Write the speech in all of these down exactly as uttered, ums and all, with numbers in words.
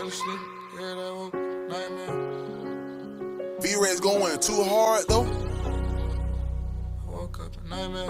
fell asleep, yeah, that was nightmare. B-Rex going too hard though. I woke up a nightmare.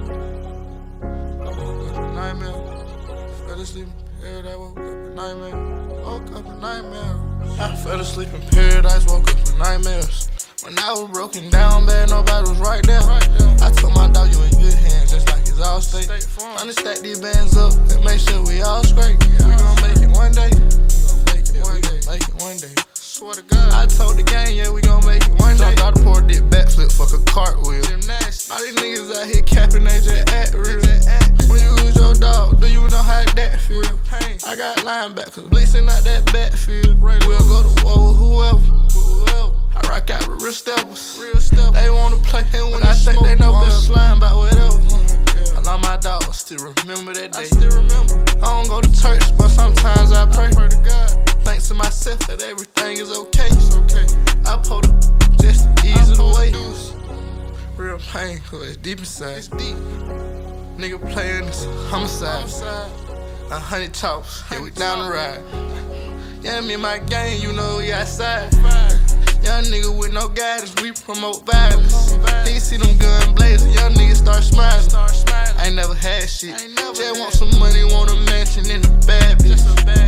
I woke up a nightmare. Fell asleep in paradise, woke up a nightmare. Woke up a nightmare. I fell asleep in paradise, woke up in nightmares. When I was broken down bad, nobody was right there. I told my dog, you in good hands, just like it's all state. Trying to stack these bands up and make sure we all straight. We gon' make it one day. We gon' make it one day. Make it one day. Swear to God. I told the gang, yeah, we gon' make it one day. Jumped out the port, did backflip, fuck a cartwheel. All these niggas out here capping, they just act real. When you lose your dog, do you know how that feel? I got linebackers, blitzing out that backfield. We'll go to war with whoever. I rock out with real steppers. They wanna play, and when I think they know better, slime about whatever. I love my dog, still remember that day. I still remember. I don't go to church, but sometimes I pray. Pray to God. Thanks to myself that everything is okay. It's okay. I pulled up just to ease it away. Real pain, cause it's deep inside. It's deep. Nigga playing this homicide. A hundred chops, yeah, we down the ride. Yeah, me and my gang, you know we outside. Young nigga with no guidance, we promote violence. Niggas see them gun blazing, young niggas start smiling. I ain't never had shit. Just want some money, want a mansion in a bad bitch.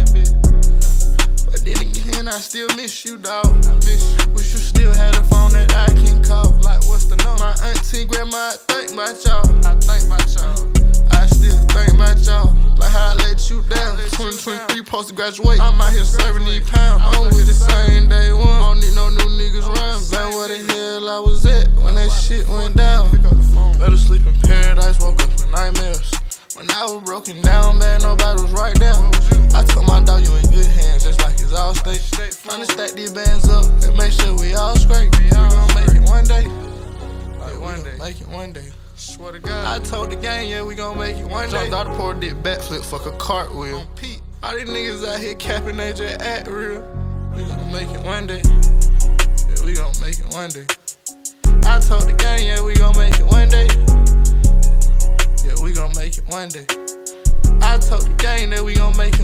But then again, I still miss you, dawg. Wish you still had a phone that I can call. Like, what's the number? My auntie, grandma, I think about y'all. I think about y'all. I still think about y'all. Like how I let you down. twenty twenty-three, supposed to graduate. I'm out here serving these pounds. I'm with the same day one. Don't need no new niggas around. Man, where the hell I was at when that shit went down? Fell asleep in paradise, woke up in nightmares. When I was broken down bad, nobody was right there. I told my dog, you in good hands, just like it's all state. Trying to stack these bands up and make sure we all straight. We gon' make it one day. Like one day. Make it one day. Swear to God. I told the gang, yeah, we gon' make it one day. Jumped out the port, did backflip, fuck a cartwheel. All these niggas out here capping, they just act real. We gon' make it one day. Yeah, we gon' make it one day. I told the gang, yeah, we gon' make it one day. Yeah, we gon' make it one day. I told the gang that we gon' make it